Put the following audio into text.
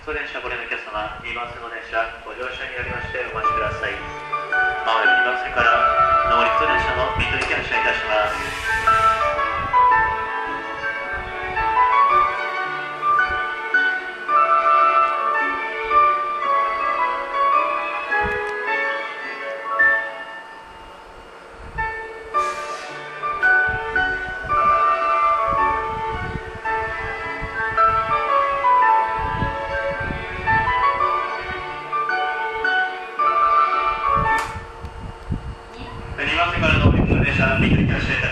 当電車ご利用のお客様、2番線の電車ご乗車になりましてお待ちください。まもなく2番線から上り普通電車の水戸行き発車いたします。2番線から上り普通電車水戸行き発車いたします。